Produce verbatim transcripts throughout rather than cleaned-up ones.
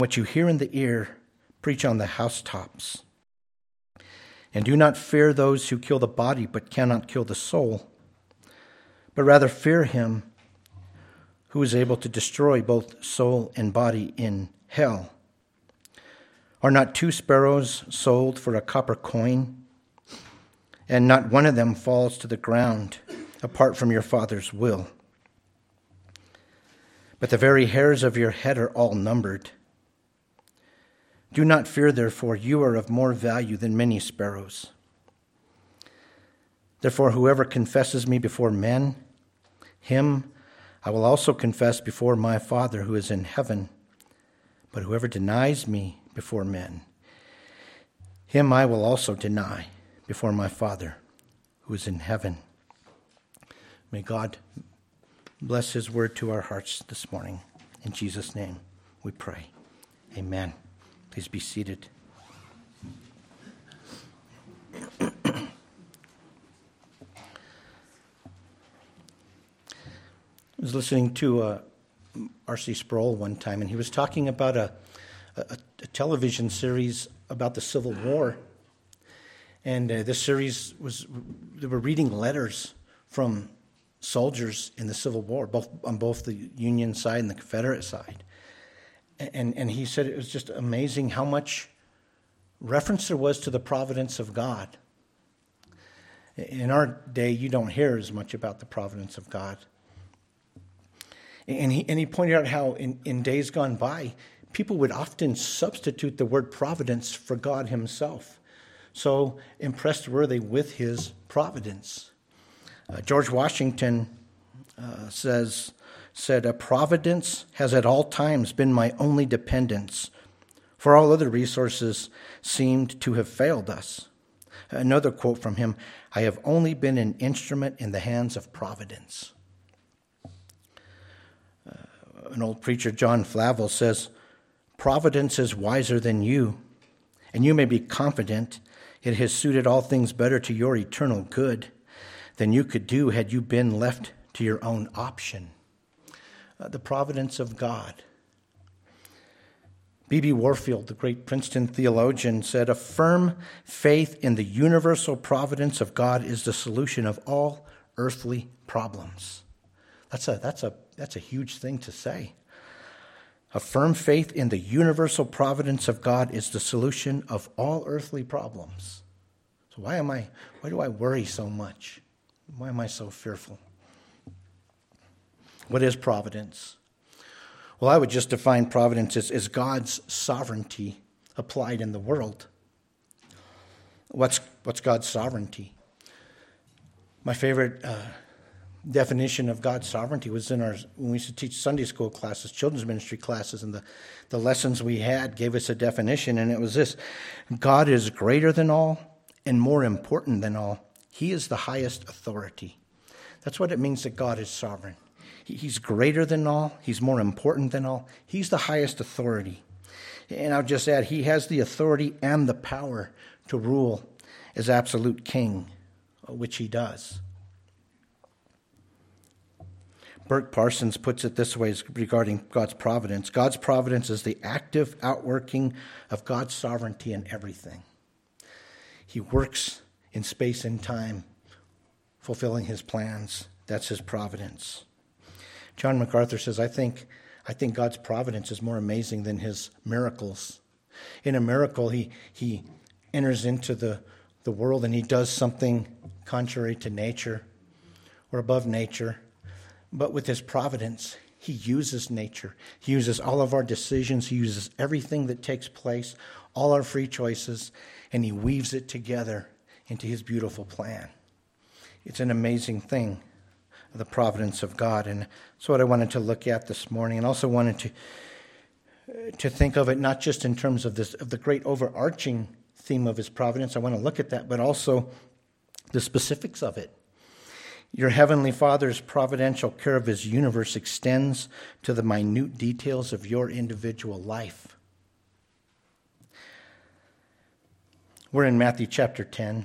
What you hear in the ear, preach on the housetops. And do not fear those who kill the body but cannot kill the soul, but rather fear him who is able to destroy both soul and body in hell. Are not two sparrows sold for a copper coin? And not one of them falls to the ground apart from your Father's will. But the very hairs of your head are all numbered. Do not fear, therefore, you are of more value than many sparrows. Therefore, whoever confesses me before men, him I will also confess before my Father who is in heaven. But whoever denies me before men, him I will also deny before my Father who is in heaven. May God bless his word to our hearts this morning. In Jesus' name we pray. Amen. Please be seated. I was listening to uh, R C Sproul one time, and he was talking about a, a, a television series about the Civil War. And uh, this series was, they were reading letters from soldiers in the Civil War, both on both the Union side and the Confederate side. And, and he said it was just amazing how much reference there was to the providence of God. In our day, you don't hear as much about the providence of God. And he, and he pointed out how in, in days gone by, people would often substitute the word providence for God himself. So impressed were they with his providence. Uh, George Washington uh, says, said, "A providence has at all times been my only dependence, for all other resources seemed to have failed us." Another quote from him, "I have only been an instrument in the hands of providence." Uh, an old preacher, John Flavel, says, "Providence is wiser than you, and you may be confident it has suited all things better to your eternal good than you could do had you been left to your own option." Uh, the providence of God. B B Warfield, the great Princeton theologian, said, "A firm faith in the universal providence of God is the solution of all earthly problems." That's a, that's a, that's a huge thing to say. A firm faith in the universal providence of God is the solution of all earthly problems. So why am I, why do I worry so much? Why am I so fearful? What is providence? Well, I would just define providence as, as God's sovereignty applied in the world. What's, what's God's sovereignty? My favorite uh, definition of God's sovereignty was in our, when we used to teach Sunday school classes, children's ministry classes, and the, the lessons we had gave us a definition, and it was this: God is greater than all and more important than all. He is the highest authority. That's what it means that God is sovereign. He's greater than all. He's more important than all. He's the highest authority. And I'll just add, he has the authority and the power to rule as absolute king, which he does. Bert Parsons puts it this way regarding God's providence. God's providence is the active outworking of God's sovereignty in everything. He works in space and time, fulfilling his plans. That's his providence. John MacArthur says, I think, I think God's providence is more amazing than his miracles. In a miracle, he, he enters into the, the world and he does something contrary to nature or above nature. But with his providence, he uses nature. He uses all of our decisions. He uses everything that takes place, all our free choices, and he weaves it together into his beautiful plan. It's an amazing thing, the providence of God. And that's what I wanted to look at this morning, and also wanted to to think of it not just in terms of this of the great overarching theme of his providence. I want to look at that, but also the specifics of it. Your heavenly Father's providential care of his universe extends to the minute details of your individual life. We're in Matthew chapter ten.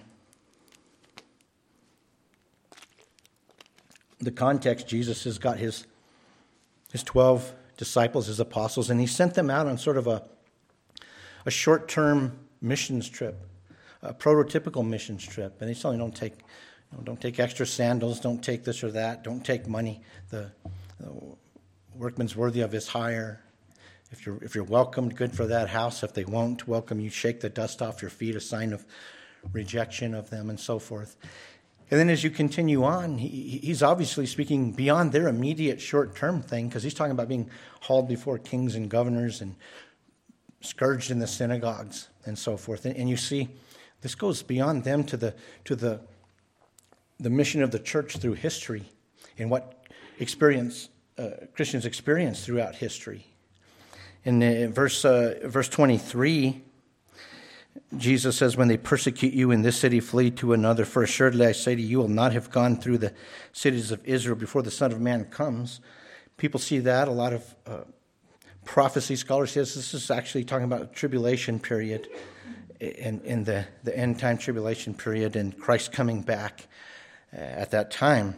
The context, Jesus has got his, his twelve disciples, his apostles, and he sent them out on sort of a, a short-term missions trip, a prototypical missions trip. And he's telling them, don't take, you know, don't take extra sandals, don't take this or that, don't take money. The, the workman's worthy of his hire. If you're if you're welcomed, good for that house. If they won't welcome you, shake the dust off your feet, a sign of rejection of them, and so forth. And then as you continue on, he, he's obviously speaking beyond their immediate short-term thing, because he's talking about being hauled before kings and governors and scourged in the synagogues and so forth. And, and you see, this goes beyond them to the to the the mission of the church through history and what experience uh, Christians experience throughout history. In uh, verse uh, verse twenty-three, Jesus says, when they persecute you in this city, flee to another. For assuredly I say to you, you will not have gone through the cities of Israel before the Son of Man comes. People see that. A lot of uh, prophecy scholars says this is actually talking about a tribulation period, in, in the, the end time tribulation period, and Christ coming back uh, at that time.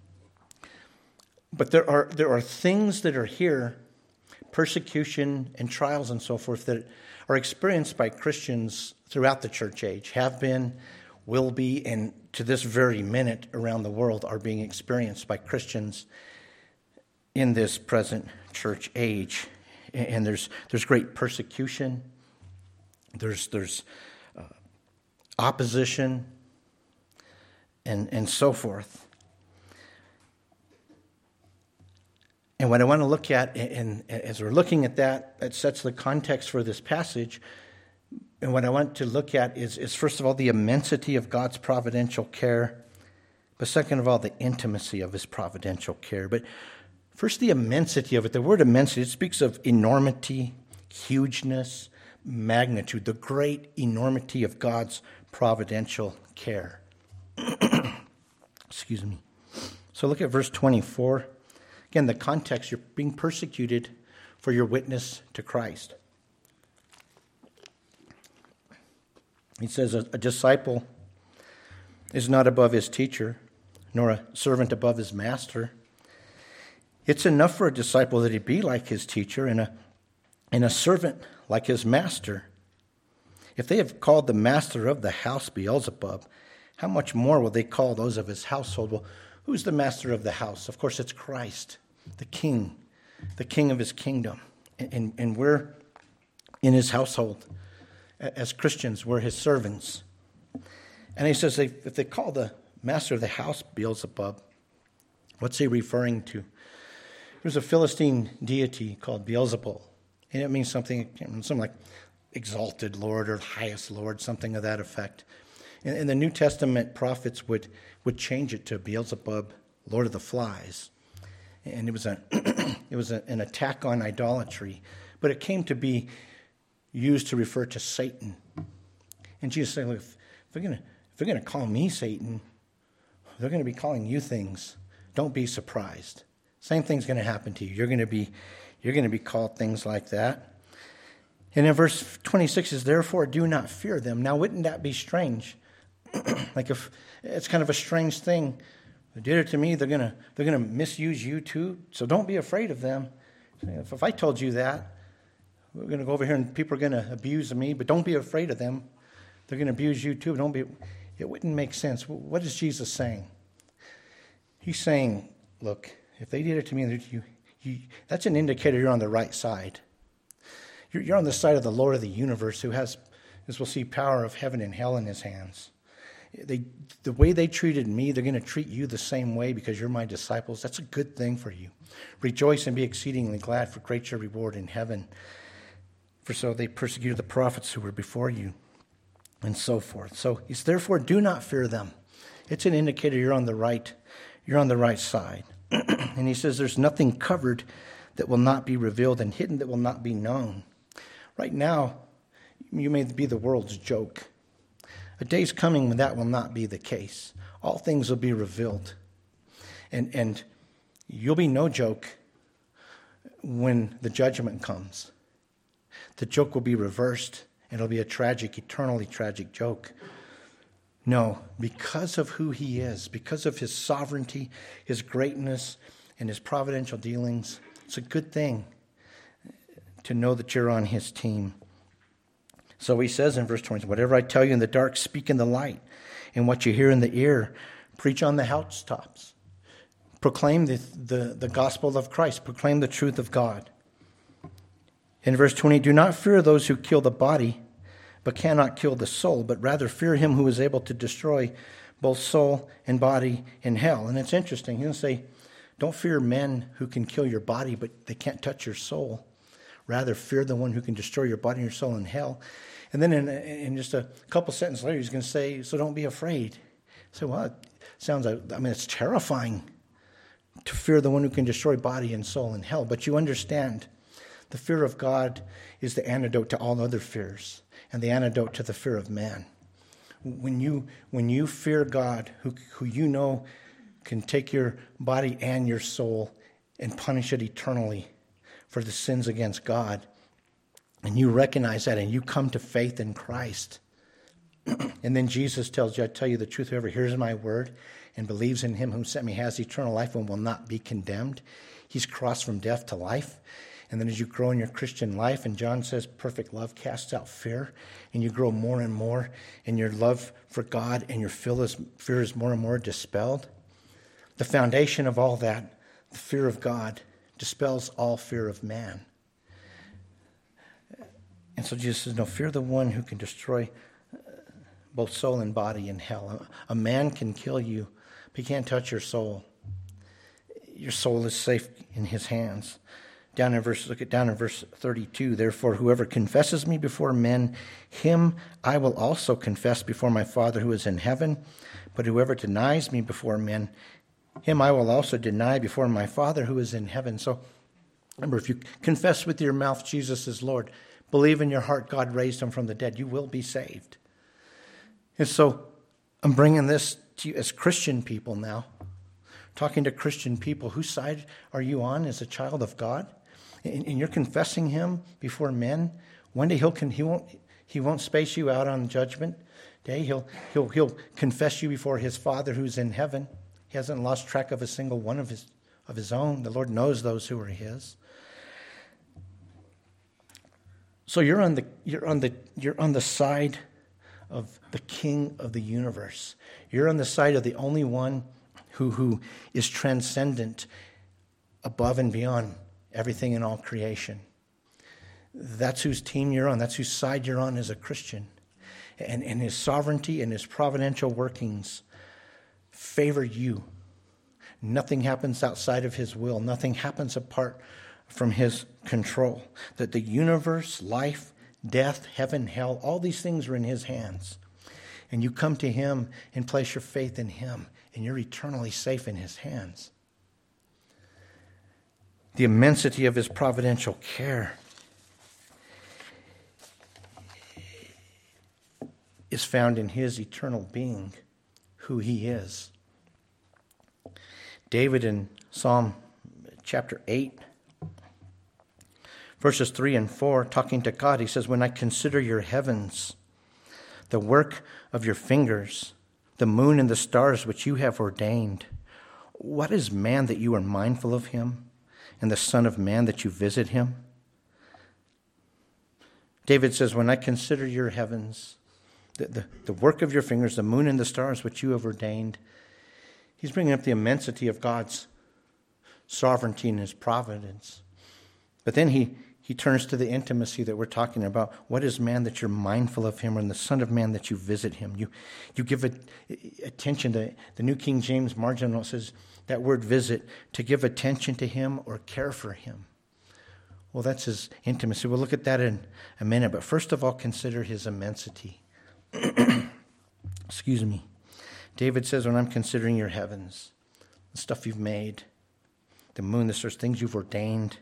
But there are there are things that are here, persecution and trials and so forth, that are experienced by Christians throughout the church age, have been, will be, and to this very minute around the world are being experienced by Christians in this present church age. And there's there's great persecution, there's there's uh, opposition, and and so forth. And what I want to look at, and as we're looking at that, that sets the context for this passage. And what I want to look at is, is first of all, the immensity of God's providential care, but second of all, the intimacy of his providential care. But first, the immensity of it. The word immensity, it speaks of enormity, hugeness, magnitude, the great enormity of God's providential care. Excuse me. So look at verse twenty-four. Again, the context, you're being persecuted for your witness to Christ. He says, a, a disciple is not above his teacher, nor a servant above his master. It's enough for a disciple that he be like his teacher and a, and a servant like his master. If they have called the master of the house Beelzebub, how much more will they call those of his household? Well, who's the master of the house? Of course, it's Christ, the king, the king of his kingdom. And, and, and we're in his household. As Christians, we're his servants. And he says, they, if they call the master of the house Beelzebub, what's he referring to? There's a Philistine deity called Beelzebul. And it means something, something like exalted Lord or highest Lord, something of that effect. And, and the New Testament prophets would, would change it to Beelzebub, Lord of the Flies. And it was, a, it was a, an attack on idolatry. But it came to be used to refer to Satan. And Jesus said, look, if they're going to if they're going to call me Satan, they're going to be calling you things. Don't be surprised. Same thing's going to happen to you. You're going to be you're going to be called things like that. And in verse twenty-six is, therefore do not fear them. Now, wouldn't that be strange? Like, if it's kind of a strange thing. They did it to me, they're going to they're going to misuse you too. So don't be afraid of them. If, if I told you that, we're going to go over here and people are going to abuse me, but don't be afraid of them. They're going to abuse you too. Don't be. It wouldn't make sense. What is Jesus saying? He's saying, look, if they did it to me, you, you, that's an indicator you're on the right side. You're, you're on the side of the Lord of the universe, who has, as we'll see, power of heaven and hell in his hands. They, the way they treated me, they're going to treat you the same way because you're my disciples. That's a good thing for you. Rejoice and be exceedingly glad, for great your reward in heaven. For so they persecuted the prophets who were before you, and so forth. So it's therefore do not fear them. It's an indicator you're on the right, you're on the right side. And he says there's nothing covered that will not be revealed, and hidden that will not be known. Right now, you may be the world's joke. A day's coming when that will not be the case. All things will be revealed. And and you'll be no joke when the judgment comes. The joke will be reversed, and it'll be a tragic, eternally tragic joke. No, because of who he is, because of his sovereignty, his greatness, and his providential dealings, it's a good thing to know that you're on his team. So he says in verse twenty, whatever I tell you in the dark, speak in the light. And what you hear in the ear, preach on the housetops. Proclaim the, the, the gospel of Christ. Proclaim the truth of God. In verse twenty, do not fear those who kill the body, but cannot kill the soul, but rather fear him who is able to destroy both soul and body in hell. And it's interesting. He'll say, don't fear men who can kill your body, but they can't touch your soul. Rather fear the one who can destroy your body and your soul in hell. And then in, in just a couple sentences later, he's going to say, so don't be afraid. So, well, it sounds like, I mean, it's terrifying to fear the one who can destroy body and soul in hell. But you understand, the fear of God is the antidote to all other fears and the antidote to the fear of man. When you when you fear God, who who you know can take your body and your soul and punish it eternally for the sins against God, and you recognize that and you come to faith in Christ, and then Jesus tells you, I tell you the truth, whoever hears my word and believes in him who sent me has eternal life and will not be condemned. He's crossed from death to life. And then as you grow in your Christian life, and John says perfect love casts out fear, and you grow more and more, and your love for God and your fear is, fear is more and more dispelled. The foundation of all that, the fear of God, dispels all fear of man. And so Jesus says, no, fear the one who can destroy both soul and body in hell. A man can kill you, but he can't touch your soul. Your soul is safe in his hands. Down in verse, look at down in verse thirty-two. Therefore, whoever confesses me before men, him I will also confess before my Father who is in heaven. But whoever denies me before men, him I will also deny before my Father who is in heaven. So remember, if you confess with your mouth Jesus is Lord, believe in your heart God raised him from the dead, you will be saved. And so I'm bringing this to you as Christian people now, talking to Christian people. Whose side are you on as a child of God? And you're confessing him before men. One day he'll he won't he won't space you out on judgment day. He'll he'll he'll confess you before his Father who's in heaven. He hasn't lost track of a single one of his of his own. The Lord knows those who are his. So you're on the you're on the you're on the side of the King of the universe. You're on the side of the only one who who is transcendent, above and beyond everything in all creation. That's whose team you're on. That's whose side you're on as a Christian. And, and his sovereignty and his providential workings favor you. Nothing happens outside of his will. Nothing happens apart from his control. That the universe, life, death, heaven, hell, all these things are in his hands. And you come to him and place your faith in him, and you're eternally safe in his hands. The immensity of his providential care is found in his eternal being, who he is. David in Psalm chapter eight, verses three and four, talking to God, he says, when I consider your heavens, the work of your fingers, the moon and the stars which you have ordained, what is man that you are mindful of him? And the Son of Man that you visit him? David says, when I consider your heavens, the, the, the work of your fingers, the moon and the stars which you have ordained, he's bringing up the immensity of God's sovereignty and his providence. But then he, he turns to the intimacy that we're talking about. What is man that you're mindful of him, and the Son of Man that you visit him? You, you give it, attention to the New King James marginal says, that word visit, to give attention to him or care for him. Well, that's his intimacy. We'll look at that in a minute. But first of all, consider his immensity. Excuse me. David says, when I'm considering your heavens, the stuff you've made, the moon, the stars, things you've ordained.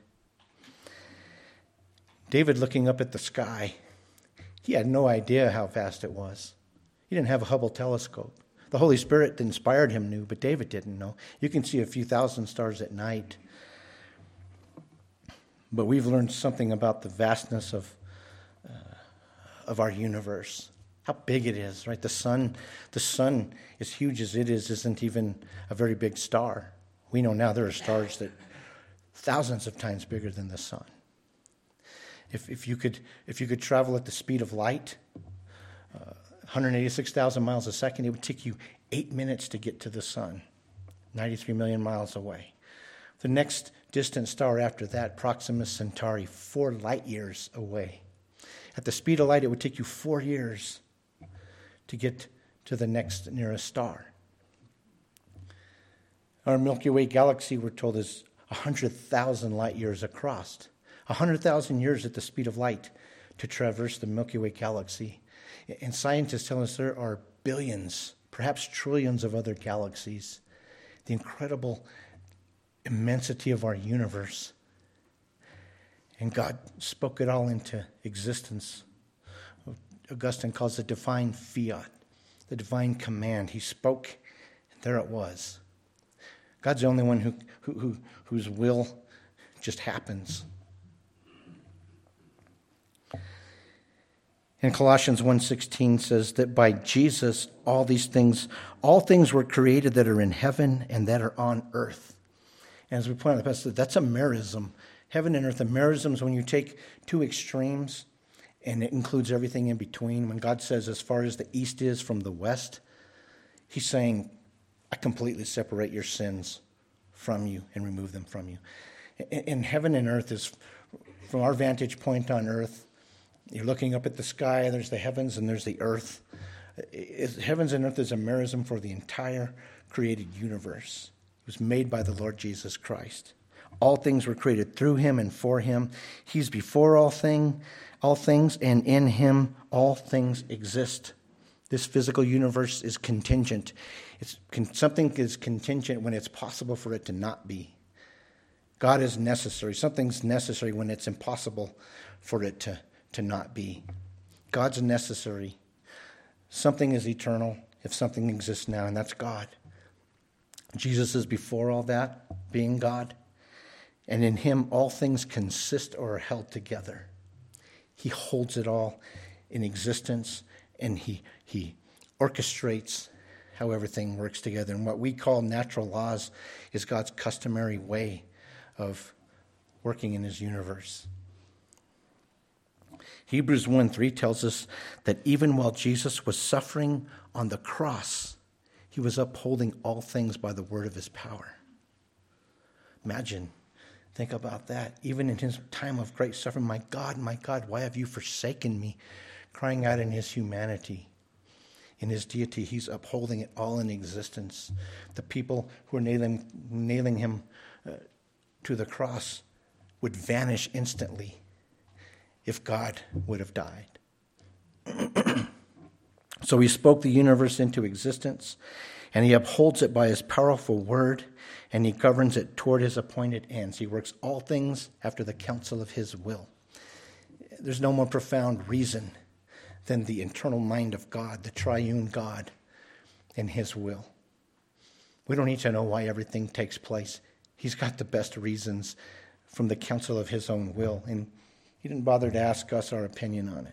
David looking up at the sky, he had no idea how vast it was. He didn't have a Hubble telescope. The Holy Spirit that inspired him knew, but David didn't know. You can see a few thousand stars at night. But we've learned something about the vastness of uh, of our universe. How big it is, right? The sun, the sun, as huge as it is, isn't even a very big star. We know now there are stars that are thousands of times bigger than the sun. If, if, you could, if you could travel at the speed of light, uh, one hundred eighty-six thousand miles a second, it would take you eight minutes to get to the sun, ninety-three million miles away. The next distant star after that, Proxima Centauri, four light years away. At the speed of light, it would take you four years to get to the next nearest star. Our Milky Way galaxy, we're told, is one hundred thousand light years across. one hundred thousand years at the speed of light to traverse the Milky Way galaxy. And scientists tell us there are billions, perhaps trillions of other galaxies. The incredible immensity of our universe. And God spoke it all into existence. Augustine calls it divine fiat, the divine command. He spoke, and there it was. God's the only one who, who, who whose will just happens. And Colossians one sixteen says that by Jesus, all these things, all things were created that are in heaven and that are on earth. And as we pointed out in the past, that's a merism. Heaven and earth, a merism is when you take two extremes and it includes everything in between. When God says, as far as the east is from the west, he's saying, I completely separate your sins from you and remove them from you. And heaven and earth is, from our vantage point on earth, you're looking up at the sky, there's the heavens and there's the earth. It, heavens and earth is a merism for the entire created universe. It was made by the Lord Jesus Christ. All things were created through him and for him. He's before all thing, all things, and in him all things exist. This physical universe is contingent. It's, something is contingent when it's possible for it to not be. God is necessary. Something's necessary when it's impossible for it to, to not be. God's necessary. Something is eternal if something exists now, and that's God. Jesus is before all that, being God. And in him, all things consist or are held together. He holds it all in existence, and he, he orchestrates how everything works together. And what we call natural laws is God's customary way of working in his universe. Hebrews one three tells us that even while Jesus was suffering on the cross, he was upholding all things by the word of his power. Imagine, think about that. Even in his time of great suffering, my God, my God, why have you forsaken me? Crying out in his humanity. In his deity, he's upholding it all in existence. The people who are nailing, nailing him uh, to the cross would vanish instantly if God would have died. So he spoke the universe into existence, and he upholds it by his powerful word, and he governs it toward his appointed ends. He works all things after the counsel of his will. There's no more profound reason than the internal mind of God, the triune God, and his will. We don't need to know why everything takes place. He's got the best reasons from the counsel of his own will, and he didn't bother to ask us our opinion on it.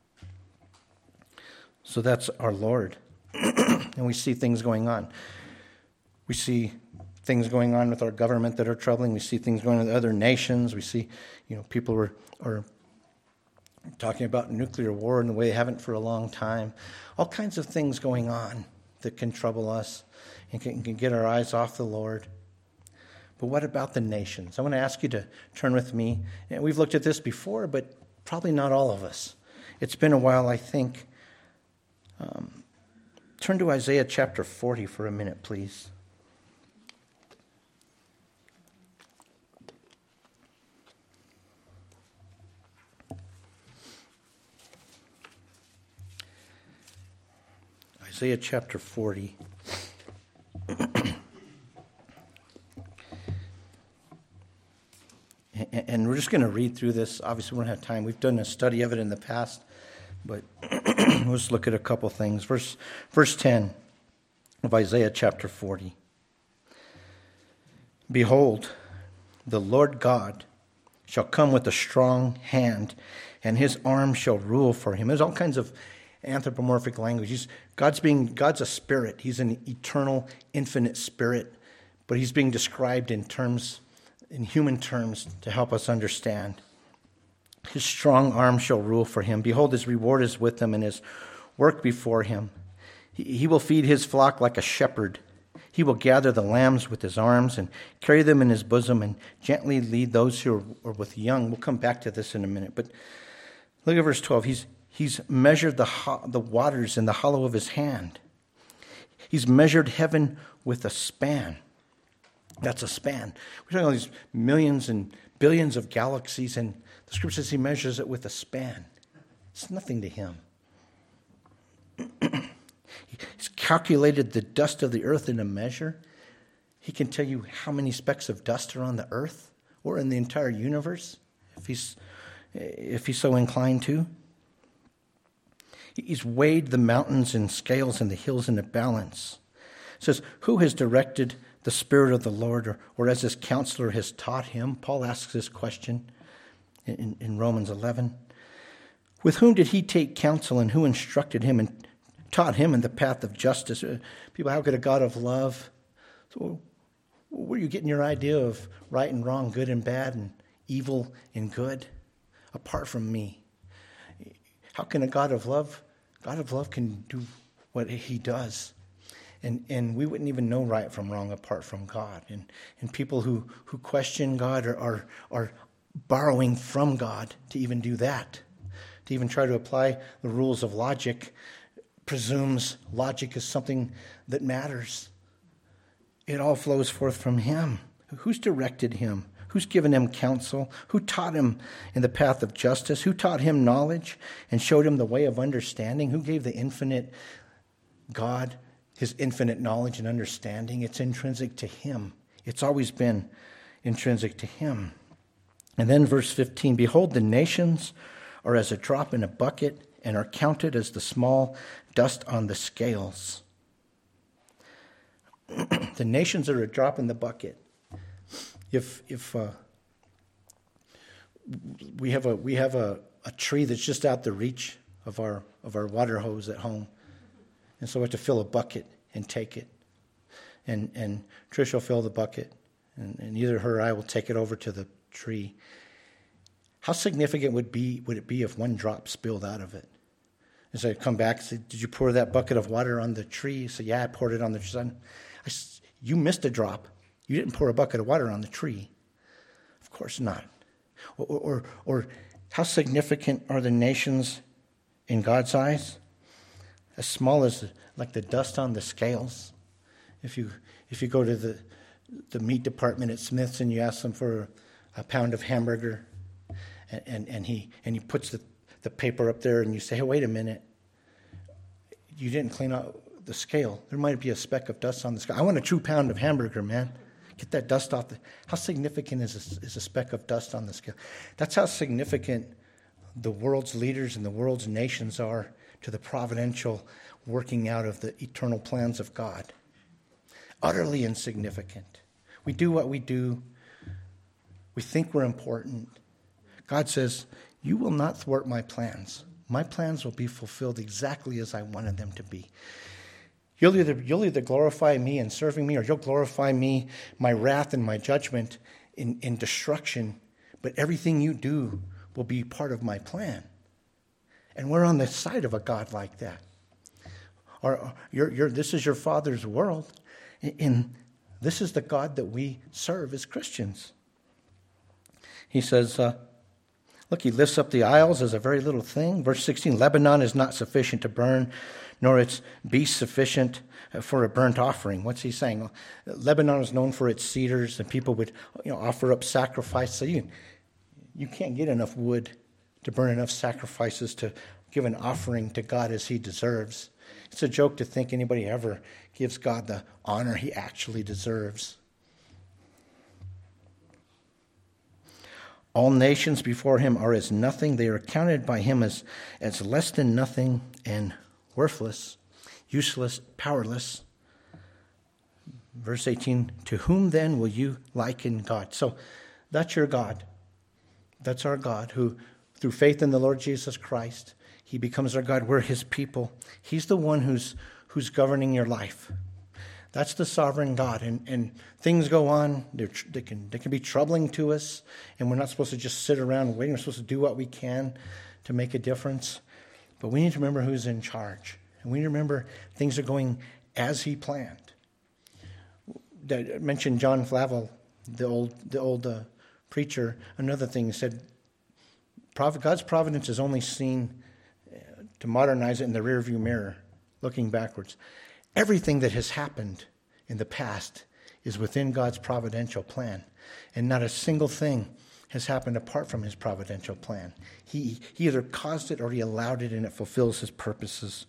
So that's our Lord. And we see things going on. We see things going on with our government that are troubling. We see things going on with other nations. We see, you know, people are, are talking about nuclear war in the way they haven't for a long time. All kinds of things going on that can trouble us and can, can get our eyes off the Lord. But what about the nations? I want to ask you to turn with me. And we've looked at this before, but probably not all of us. It's been a while, I think. Um, turn to Isaiah chapter forty for a minute, please. Isaiah chapter forty. And we're just going to read through this. Obviously, we don't have time. We've done a study of it in the past, but let's look at a couple things. Verse, verse ten of Isaiah chapter forty. Behold, the Lord God shall come with a strong hand, and his arm shall rule for him. There's all kinds of anthropomorphic language. He's, God's being God's a spirit. He's an eternal, infinite spirit, but he's being described in terms, in human terms, to help us understand. His strong arm shall rule for him. Behold, his reward is with him, and his work before him. He, he will feed his flock like a shepherd. He will gather the lambs with his arms and carry them in his bosom and gently lead those who are, are with young. We'll come back to this in a minute. But look at verse twelve. He's, he's measured the, ho- the waters in the hollow of his hand. He's measured heaven with a span. That's a span. We're talking about these millions and billions of galaxies, and the scripture says he measures it with a span. It's nothing to him. He's calculated the dust of the earth in a measure. He can tell you how many specks of dust are on the earth or in the entire universe, if he's, if he's so inclined to. He's weighed the mountains in scales and the hills in a balance. It says, who has directed the Spirit of the Lord, or, or as his counselor has taught him? Paul asks this question in, in Romans eleven. With whom did he take counsel, and who instructed him and taught him in the path of justice? People, how could a God of love? So where are you getting your idea of right and wrong, good and bad, and evil and good? Apart from me. How can a God of love, God of love can do what he does? And and we wouldn't even know right from wrong apart from God. And and people who, who question God are, are are borrowing from God to even do that. To even try to apply the rules of logic presumes logic is something that matters. It all flows forth from him. Who's directed him? Who's given him counsel? Who taught him in the path of justice? Who taught him knowledge and showed him the way of understanding? Who gave the infinite God his infinite knowledge and understanding? It's intrinsic to him. It's always been intrinsic to him. And then verse fifteen, behold, the nations are as a drop in a bucket and are counted as the small dust on the scales. The nations are a drop in the bucket. If if uh, we have a we have a, a tree that's just out the reach of our of our water hose at home, and so we have to fill a bucket and take it, and and Trish will fill the bucket, and, and either her or I will take it over to the tree. How significant would be would it be if one drop spilled out of it? And so I come back and say, did you pour that bucket of water on the tree? So yeah, I poured it on the tree. I, you missed a drop. You didn't pour a bucket of water on the tree. Of course not. Or, or, or how significant are the nations in God's eyes? As small as like the dust on the scales. If you if you go to the the meat department at Smith's and you ask them for a pound of hamburger, and, and, and he and he puts the, the paper up there, and you say, hey, wait a minute. You didn't clean out the scale. There might be a speck of dust on the scale. I want a true pound of hamburger, man. Get that dust off. The, how significant is a, is a speck of dust on the scale? That's how significant the world's leaders and the world's nations are to the providential working out of the eternal plans of God. Utterly insignificant. We do what we do. We think we're important. God says, you will not thwart my plans. My plans will be fulfilled exactly as I wanted them to be. You'll either, you'll either glorify me in serving me, or you'll glorify me, my wrath and my judgment in, in destruction. But everything you do will be part of my plan. And we're on the side of a God like that. Or, or you're, you're, this is your Father's world. And this is the God that we serve as Christians. He says, uh, look, he lifts up the isles as a very little thing. Verse sixteen, Lebanon is not sufficient to burn, nor its beast sufficient for a burnt offering. What's he saying? Lebanon is known for its cedars, and people would, you know, offer up sacrifice. So you, you can't get enough wood to burn enough sacrifices to give an offering to God as he deserves. It's a joke to think anybody ever gives God the honor he actually deserves. All nations before him are as nothing. They are counted by him as, as less than nothing and worthless, useless, powerless. Verse eighteen, to whom then will you liken God? So that's your God. That's our God who, through faith in the Lord Jesus Christ, he becomes our God. We're his people. He's the one who's who's governing your life. That's the sovereign God. And, and things go on. They're, they can they can be troubling to us. And we're not supposed to just sit around waiting. We're supposed to do what we can to make a difference. But we need to remember who's in charge. And we need to remember things are going as he planned. I mentioned John Flavel, the old the old uh, preacher. Another thing, he said, God's providence is only seen uh, to modernize it in the rearview mirror, looking backwards. Everything that has happened in the past is within God's providential plan. And not a single thing has happened apart from his providential plan. He, he either caused it or he allowed it, and it fulfills his purposes.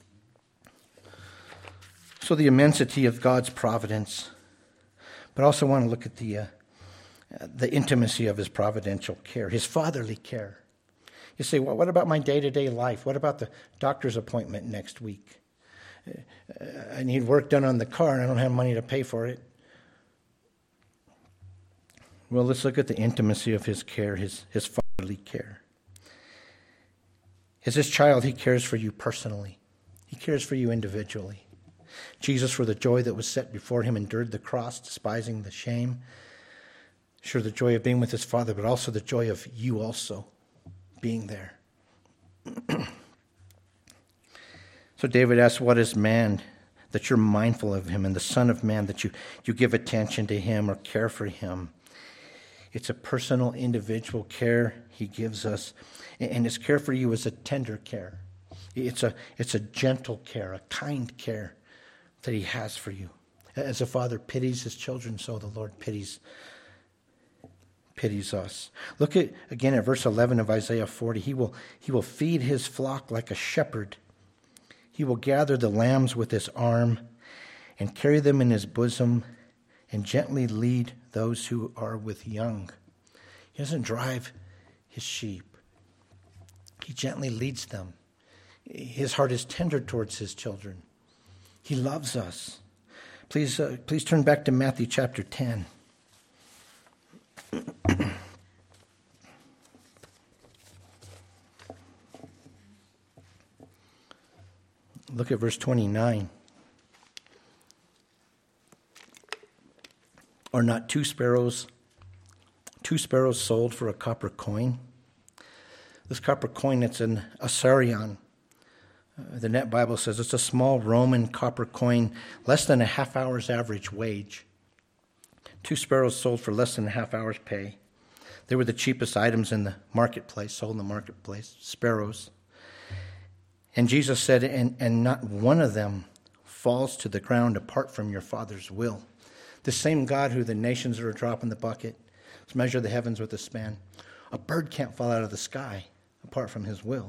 So the immensity of God's providence. But I also want to look at the, uh, the intimacy of his providential care, his fatherly care. You say, well, what about my day-to-day life? What about the doctor's appointment next week? Uh, I need work done on the car and I don't have money to pay for it. Well, let's look at the intimacy of his care, his, his fatherly care. As his child, he cares for you personally. He cares for you individually. Jesus, for the joy that was set before him, endured the cross, despising the shame. Sure, the joy of being with his Father, but also the joy of you also being there. So David asks, what is man that you're mindful of him, and the Son of Man that you, you give attention to him or care for him? It's a personal, individual care he gives us. And his care for you is a tender care. It's a, it's a gentle care, a kind care that he has for you. As a father pities his children, so the Lord pities pities us. Look at again at verse eleven of Isaiah forty. He will he will feed his flock like a shepherd. He will gather the lambs with his arm and carry them in his bosom and gently lead those who are with young. He doesn't drive his sheep. He gently leads them. His heart is tender towards his children. He loves us. Please, uh, please turn back to Matthew chapter ten. Look at verse twenty-nine. Are not two sparrows, two sparrows sold for a copper coin? This copper coin, it's an assarion. Uh, the Net Bible says it's a small Roman copper coin, less than a half hour's average wage. Two sparrows sold for less than a half hour's pay. They were the cheapest items in the marketplace, sold in the marketplace, sparrows. And Jesus said, and, and not one of them falls to the ground apart from your Father's will. The same God who the nations are a drop in the bucket, let's measure the heavens with a span. A bird can't fall out of the sky apart from his will.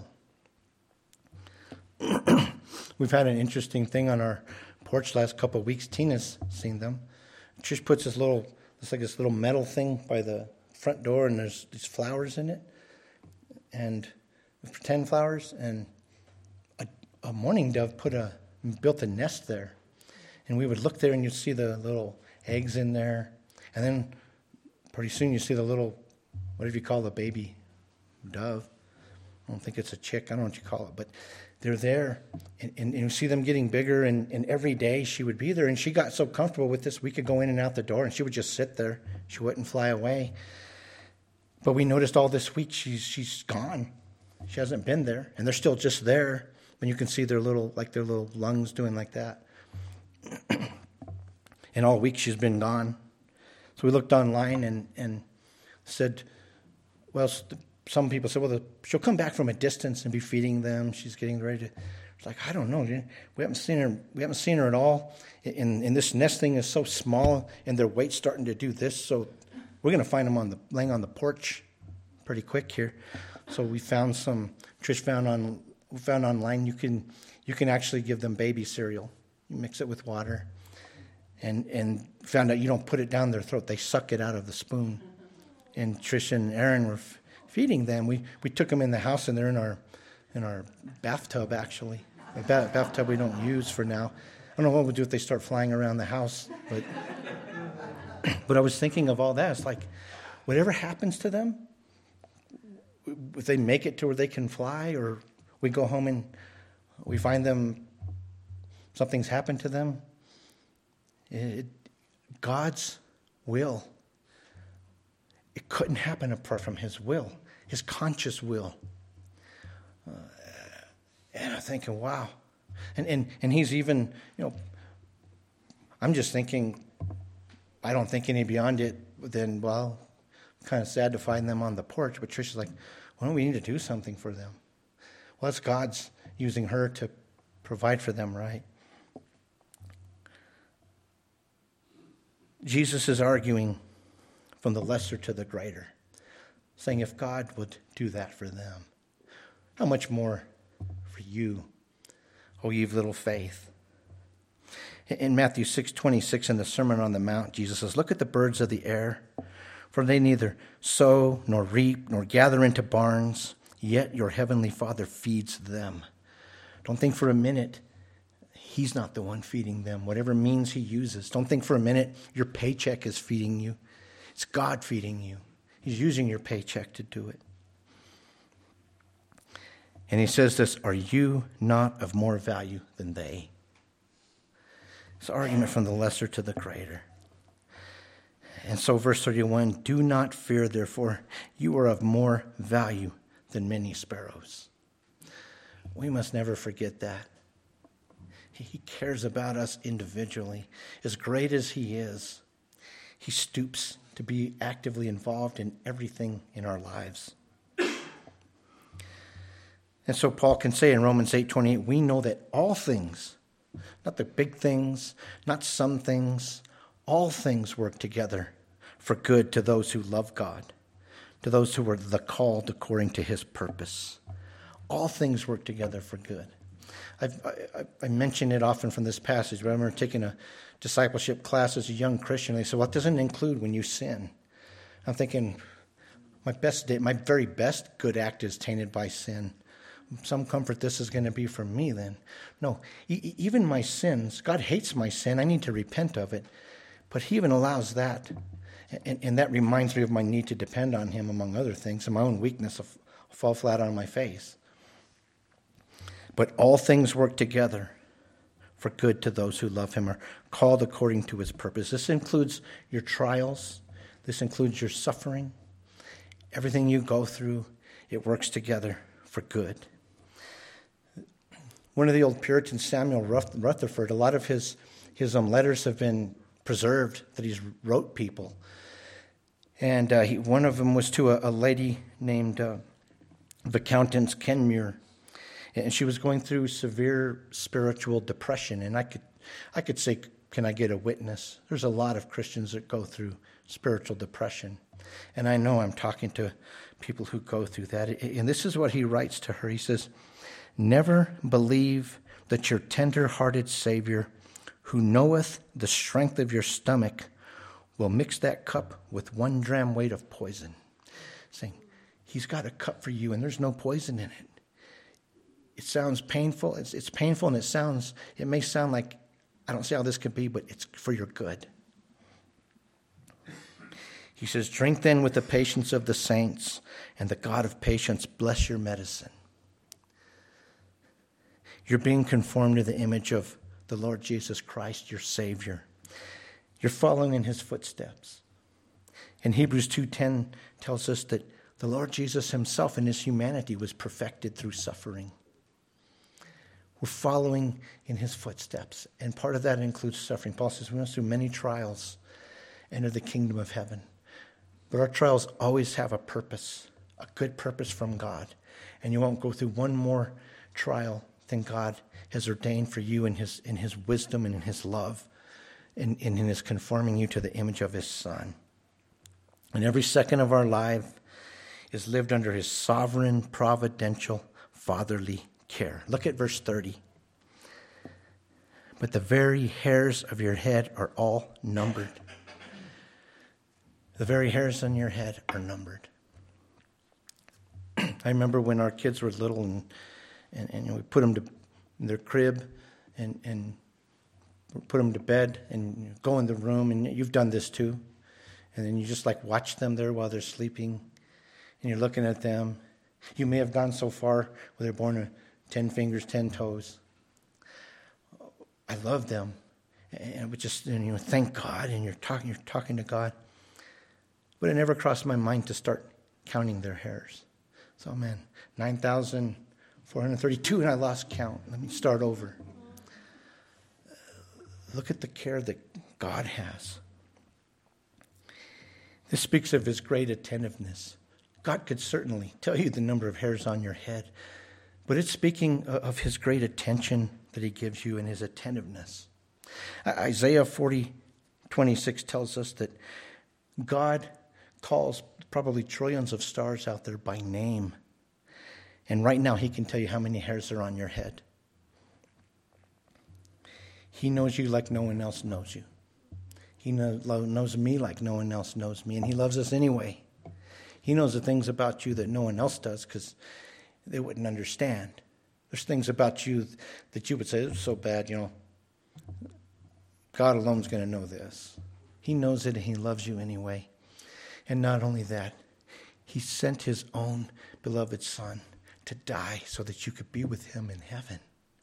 We've had an interesting thing on our porch last couple of weeks. Tina's seen them. Trish puts this little, it's like this little metal thing by the front door, and there's these flowers in it, and pretend flowers, and a, a mourning dove put a built a nest there, and we would look there, and you'd see the little eggs in there, and then pretty soon you see the little, what do you call the baby dove? I don't think it's a chick. I don't know what you call it, but they're there, and, and, and you see them getting bigger, and, and every day she would be there, and she got so comfortable with this, we could go in and out the door, and she would just sit there. She wouldn't fly away. But we noticed all this week she's she's gone. She hasn't been there, and they're still just there, and you can see their little, like their little lungs doing like that. And all week she's been gone. So we looked online and, and said, well, some people said, well, the, she'll come back from a distance and be feeding them. She's getting ready to. It's like, I don't know. We haven't seen her. We haven't seen her at all. And, and this nest thing is so small, and their weight's starting to do this. So we're going to find them on the laying on the porch pretty quick here. So we found some. Trish found on we found online. You can you can actually give them baby cereal. You mix it with water, and and found out you don't put it down their throat. They suck it out of the spoon. And Trish and Aaron were f- feeding them. We we took them in the house, and they're in our in our bathtub actually. A ba- bathtub we don't use for now. I don't know what we'll do if they start flying around the house, but but I was thinking of all that. It's like whatever happens to them, if they make it to where they can fly, or we go home and we find them, something's happened to them, It, God's will. It couldn't happen apart from his will, his conscious will. Uh, and I'm thinking, wow. And, and and he's even, you know, I'm just thinking, I don't think any beyond it, then, well, kind of sad to find them on the porch. But Trisha's like, well, we need to do something for them. Well, it's God's using her to provide for them, right? Jesus is arguing from the lesser to the greater, saying if God would do that for them, how much more for you, O ye of little faith? In Matthew six twenty-six, in the Sermon on the Mount, Jesus says, look at the birds of the air, for they neither sow nor reap nor gather into barns, yet your heavenly Father feeds them. Don't think for a minute he's not the one feeding them, whatever means he uses. Don't think for a minute your paycheck is feeding you. It's God feeding you. He's using your paycheck to do it. And he says this, are you not of more value than they? It's an argument from the lesser to the greater. And so verse thirty-one, do not fear, therefore, you are of more value than many sparrows. We must never forget that. He cares about us individually. As great as he is, he stoops to be actively involved in everything in our lives. And so Paul can say in Romans eight twenty-eight, we know that all things, not the big things, not some things, all things work together for good to those who love God, to those who are the called according to his purpose. All things work together for good. I've, I, I mention it often from this passage, but I remember taking a discipleship class as a young Christian. They said, what does it include when you sin? I'm thinking, my best day, my very best good act is tainted by sin. Some comfort this is going to be for me then. No, e- even my sins, God hates my sin. I need to repent of it. But he even allows that. And, and that reminds me of my need to depend on him, among other things, and my own weakness. I'll fall flat on my face. But all things work together for good to those who love him, are called according to his purpose. This includes your trials. This includes your suffering. Everything you go through, it works together for good. One of the old Puritans, Samuel Rutherford, a lot of his, his um, letters have been preserved that he's wrote people. And uh, he, one of them was to a, a lady named uh, Viscountess Kenmure. And she was going through severe spiritual depression. And I could I could say, can I get a witness? There's a lot of Christians that go through spiritual depression. And I know I'm talking to people who go through that. And this is what he writes to her. He says, never believe that your tender-hearted Savior, who knoweth the strength of your stomach, will mix that cup with one dram weight of poison. Saying, he's got a cup for you and there's no poison in it. It sounds painful. It's, it's painful and it sounds, it may sound like, I don't see how this could be, but it's for your good. He says, drink then with the patience of the saints, and the God of patience bless your medicine. You're being conformed to the image of the Lord Jesus Christ, your Savior. You're following in his footsteps. And Hebrews two ten tells us that the Lord Jesus himself in his humanity was perfected through suffering. We're following in his footsteps, and part of that includes suffering. Paul says we must through many trials enter the kingdom of heaven. But our trials always have a purpose, a good purpose from God. And you won't go through one more trial than God has ordained for you in his in his wisdom and in his love, and in, in his conforming you to the image of his Son. And every second of our life is lived under his sovereign, providential, fatherly care. Look at verse thirty. But the very hairs of your head are all numbered. The very hairs on your head are numbered. I remember when our kids were little and and, and we put them to in their crib and, and put them to bed and go in the room, and you've done this too. And then you just like watch them there while they're sleeping, and you're looking at them. You may have gone so far where they're born with ten fingers, ten toes. I love them, And I would just, and you know, thank God, and you're talking, you're talking to God. But it never crossed my mind to start counting their hairs. So, man, nine thousand four hundred thirty-two, and I lost count. Let me start over. Look at the care that God has. This speaks of his great attentiveness. God could certainly tell you the number of hairs on your head, but it's speaking of his great attention that he gives you and his attentiveness. Isaiah forty twenty-six tells us that God calls probably trillions of stars out there by name. And right now he can tell you how many hairs are on your head. He knows you like no one else knows you. He knows me like no one else knows me, and he loves us anyway. He knows the things about you that no one else does because they wouldn't understand. There's things about you that you would say, it's so bad, you know. God alone's going to know this. He knows it, and he loves you anyway. And not only that, he sent his own beloved Son to die so that you could be with him in heaven.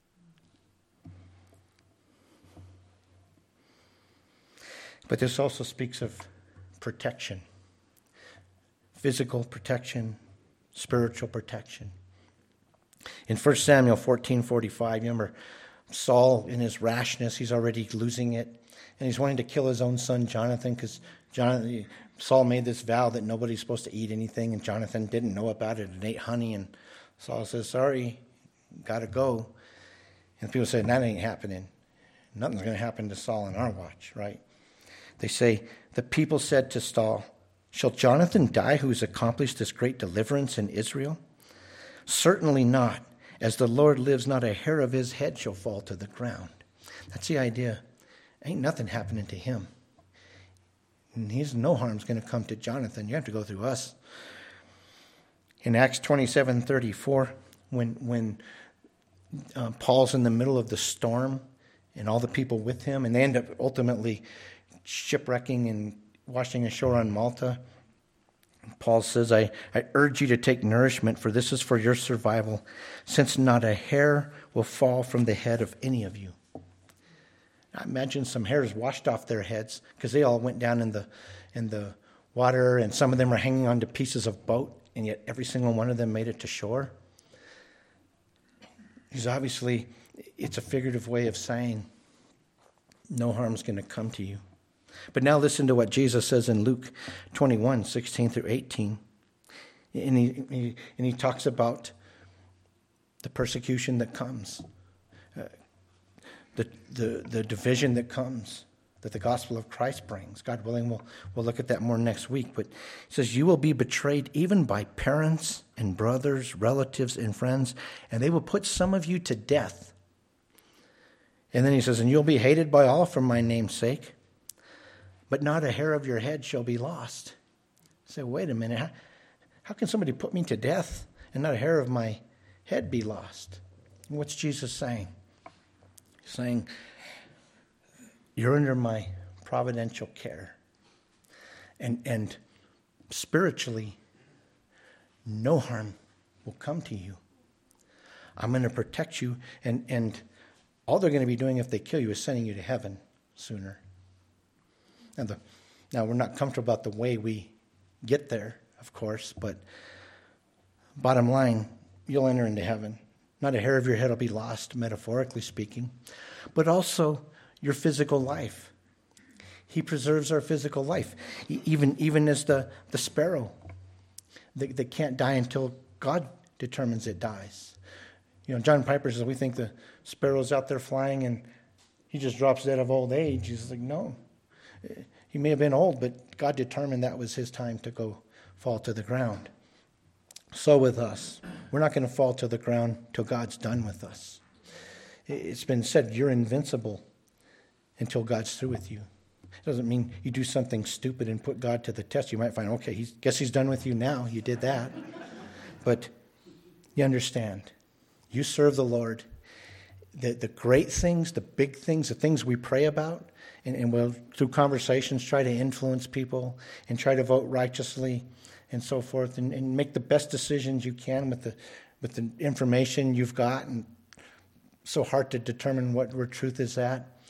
But this also speaks of protection. Physical protection, spiritual protection. In First Samuel fourteen forty-five, remember Saul in his rashness, he's already losing it. And he's wanting to kill his own son Jonathan because Jonathan, Saul made this vow that nobody's supposed to eat anything, and Jonathan didn't know about it and ate honey. And Saul says, sorry, got to go. And people say, that ain't happening. Nothing's going to happen to Saul in our watch, right? They say, the people said to Saul, shall Jonathan die who has accomplished this great deliverance in Israel? Certainly not. As the Lord lives, not a hair of his head shall fall to the ground. That's the idea. Ain't nothing happening to him. And he's no harm's going to come to Jonathan. You have to go through us. In Acts twenty-seven thirty-four, when, when uh, Paul's in the middle of the storm and all the people with him, and they end up ultimately shipwrecking and washing ashore on Malta, Paul says, I, I urge you to take nourishment, for this is for your survival, since not a hair will fall from the head of any of you. I imagine some hairs washed off their heads because they all went down in the in the water, and some of them are hanging onto pieces of boat, and yet every single one of them made it to shore. Because obviously, it's a figurative way of saying no harm's going to come to you. But now listen to what Jesus says in Luke twenty-one, sixteen through eighteen. And he, he, and he talks about the persecution that comes, uh, the, the, the division that comes, that the gospel of Christ brings. God willing, we'll, we'll look at that more next week. But he says, you will be betrayed even by parents and brothers, relatives and friends, and they will put some of you to death. And then he says, and you'll be hated by all for my name's sake. But not a hair of your head shall be lost. Say, wait a minute. How, how can somebody put me to death and not a hair of my head be lost? And what's Jesus saying? He's saying, you're under my providential care. And, and spiritually, no harm will come to you. I'm going to protect you. And, and all they're going to be doing if they kill you is sending you to heaven sooner. Now, the, now, we're not comfortable about the way we get there, of course, but bottom line, you'll enter into heaven. Not a hair of your head will be lost, metaphorically speaking, but also your physical life. He preserves our physical life, even, even as the, the sparrow that, that can't die until God determines it dies. You know, John Piper says, we think the sparrow's out there flying and he just drops dead of old age. He's like, no. He may have been old, but God determined that was his time to go fall to the ground. So with us, we're not going to fall to the ground till God's done with us. It's been said, you're invincible until God's through with you. It doesn't mean you do something stupid and put God to the test. You might find, okay, he guess he's done with you now. You did that. But you understand, you serve the Lord. The, the great things, the big things, the things we pray about, and, and we'll, through conversations, try to influence people and try to vote righteously and so forth, and, and make the best decisions you can with the with the information you've got, and so hard to determine what where truth is at.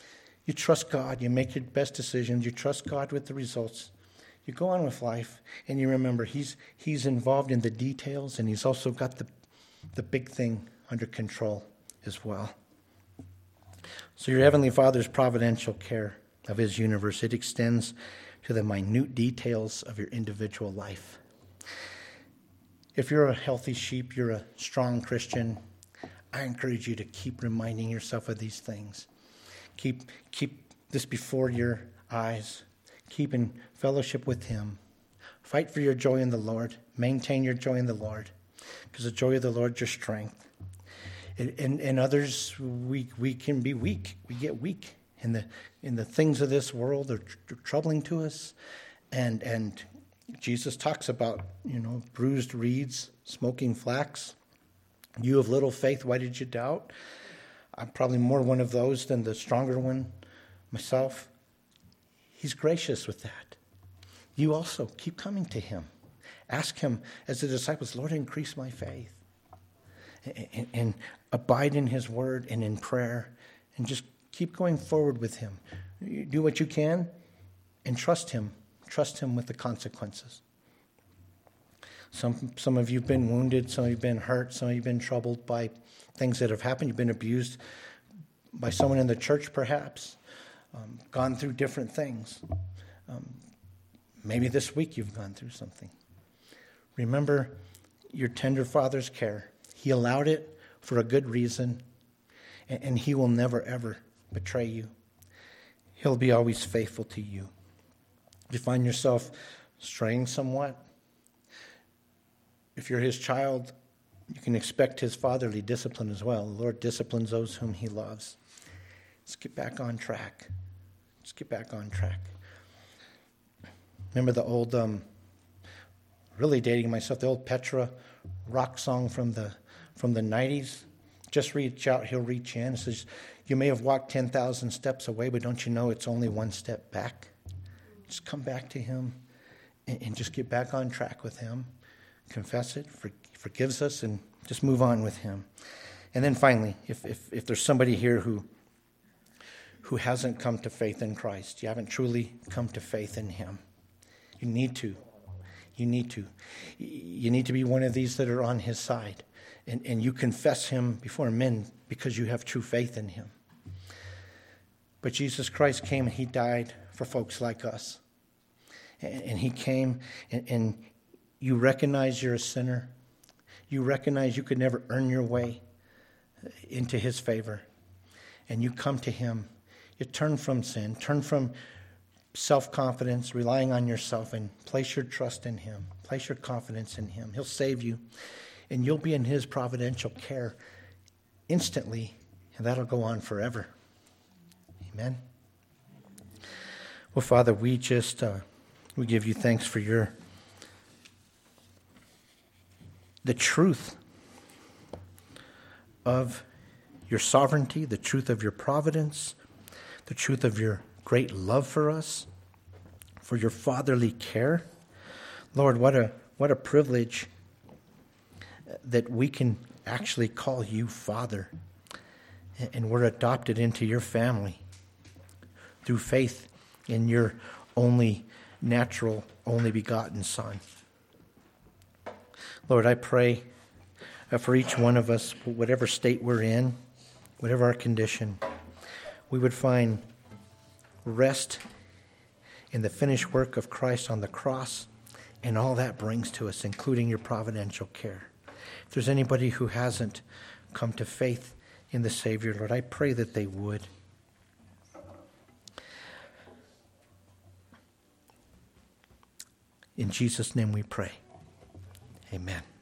You trust God. You make your best decisions. You trust God with the results. You go on with life, and you remember he's he's involved in the details, and he's also got the, the big thing under control as well. So your Heavenly Father's providential care of his universe, it extends to the minute details of your individual life. If you're a healthy sheep, you're a strong Christian, I encourage you to keep reminding yourself of these things. Keep, keep this before your eyes. Keep in fellowship with him. Fight for your joy in the Lord. Maintain your joy in the Lord, because the joy of the Lord is your strength. In, in others, we we can be weak. We get weak in the in the things of this world. They're tr- troubling to us, and and Jesus talks about, you know, bruised reeds, smoking flax. You of little faith, why did you doubt? I'm probably more one of those than the stronger one myself. He's gracious with that. You also keep coming to him. Ask him, as the disciples, Lord, increase my faith. And, and abide in his word and in prayer. And just keep going forward with him. You do what you can and trust him. Trust him with the consequences. Some some of you have been wounded. Some of you have been hurt. Some of you have been troubled by things that have happened. You've been abused by someone in the church, perhaps. Um, gone through different things. Um, maybe this week you've gone through something. Remember your tender Father's care. He allowed it for a good reason, and, and he will never, ever betray you. He'll be always faithful to you. If you find yourself straying somewhat, if you're his child, you can expect his fatherly discipline as well. The Lord disciplines those whom he loves. Let's get back on track. Let's get back on track. Remember the old, um, really dating myself, the old Petra rock song from the from the nineties? Just reach out, he'll reach in. It says, you may have walked ten thousand steps away, but don't you know it's only one step back? Just come back to him and, and just get back on track with him. Confess it, for, forgives us, and just move on with him. And then finally, if, if, if there's somebody here who who hasn't come to faith in Christ, you haven't truly come to faith in him, you need to. You need to. You need to be one of these that are on his side. And, and you confess him before men because you have true faith in him. But Jesus Christ came and he died for folks like us. And, and he came and, and you recognize you're a sinner. You recognize you could never earn your way into his favor. And you come to him. You turn from sin, turn from self-confidence, relying on yourself, and place your trust in him. Place your confidence in him. He'll save you, and you'll be in his providential care instantly, and that'll go on forever. Amen. Well, Father, we just uh, we give you thanks for your the truth of your sovereignty, the truth of your providence, the truth of your great love for us, for your fatherly care. Lord, what a what a privilege that we can actually call you Father, and we're adopted into your family through faith in your only natural, only begotten Son. Lord, I pray for each one of us, whatever state we're in, whatever our condition, we would find rest in the finished work of Christ on the cross and all that brings to us, including your providential care. If there's anybody who hasn't come to faith in the Savior, Lord, I pray that they would. In Jesus' name we pray. Amen.